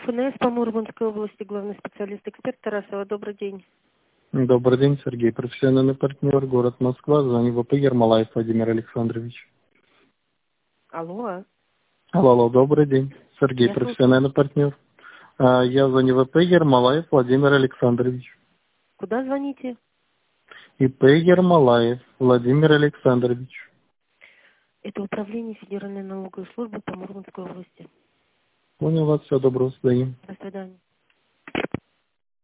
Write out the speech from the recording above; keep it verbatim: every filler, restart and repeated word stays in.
ФНС по Мурманской области, главный специалист-эксперт Тарасова. Добрый день. Добрый день, Сергей. Профессиональный партнер, город Москва. Звоню ВП Ермолаев Владимир Александрович. Алло. Алло, алло, добрый день. Сергей, Я профессиональный партнер. А, Я звоню ВП Ермолаев Владимир Александрович. Куда звоните? ИП Ермолаев Владимир Александрович. Это управление Федеральной налоговой службы по Мурманской области. Понял вас, все, доброго свидания. До свидания.